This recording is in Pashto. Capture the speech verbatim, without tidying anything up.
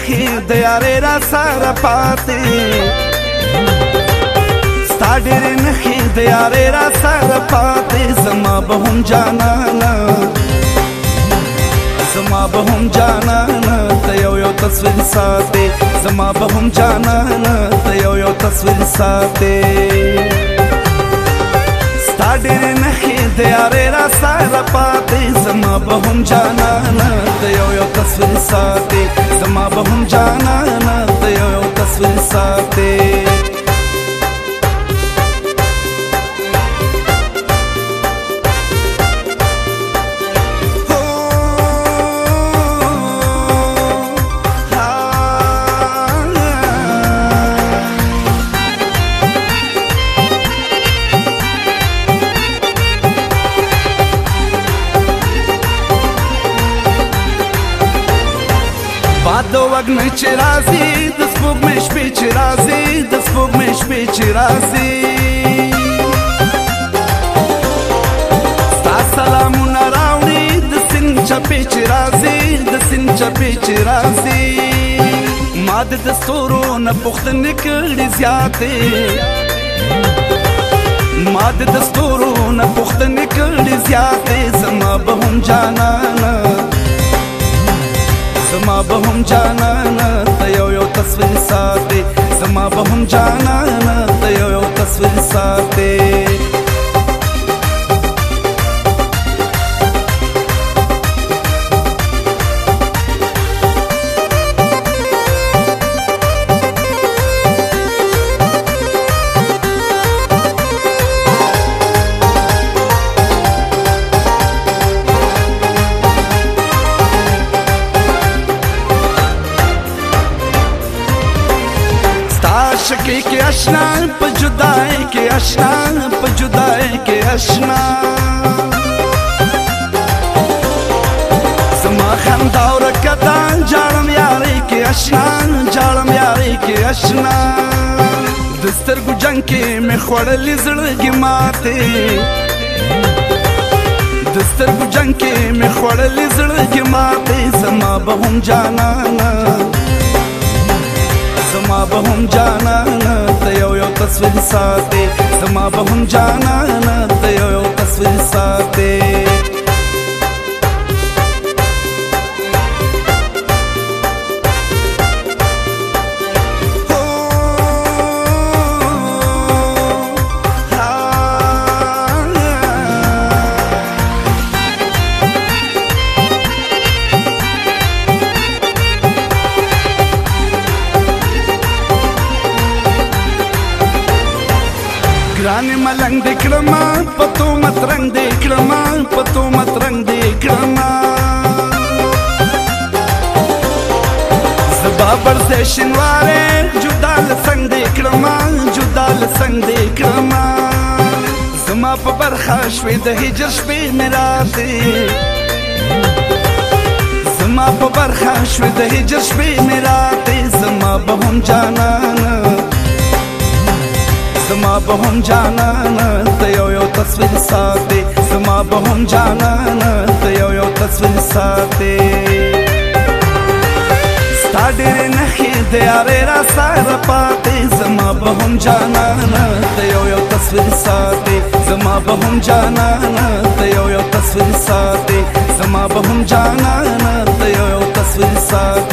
نخي د یارې را سره پاتې ستا ډېرې نخي د یارې را سره پاتې زما به هم جانانه زما به هم جانانه ته یو یو تصویر ساتې زما به هم جانانه ته یو یو تصویر ساتې ستا ډېرې نخي د یارې را سره پاتې زما به هم جانانه ته یو یو تصویر ساتې زما به هم جانانه ته یو یو تصویر ساتې د وږمې چې راځي د سپوږمۍ شپې چې راځي د سپوږمۍ شپې چې راځي ستا سلامونه راوړي د سیند چپې چې راځي د سیند چپې چې راځي ما د د ستورو نه پوښتنې کړي زیاتې ما د د ستورو نه پوښتنې کړي زیاتې زما به هم جانانه زما به هم جانانه ته یو یو تصویر ساتې زما به هم جانانه ته یو یو تصویر ساتې عاشقی کے اشنا پا جدائی کے اشنا پا جدائی کے اشنا زما خندا و رکتا جارم یاری کے اشنا جارم یاری کے اشنا دسترگو جنگ کے میں خوڑلی زڑگی ماتے دسترگو جنگ کے میں خوڑلی زڑگی ماتے زما بہم جانانا زما به هم جانانه ته یو یو تصویر ساتې زما به هم جانانه ته یو یو تصویر ساتې ګرانې ملنګ دې کړمه په تهمت رنګ دې کړمه په تهمت رنګ دې کړمه زه بابر دې شینوارې جدا له څنګ دې کړمه جدا له څنګ دې کړمه زما په برخه شوې د هجر شپې مې راتې زما په برخه شوې د هجر شپې مې راتې زما به هم جانانه زما به هم جانانه ته یو یو تصویر ساتې زما به هم جانانه ته یو یو تصویر ساتې ستا ډېرې نښې د یارې را سره پاتې زما به هم جانانه ته یو یو تصویر ساتې زما به هم جانانه ته یو یو تصویر ساتې زما به هم جانانه ته یو یو تصویر ساتې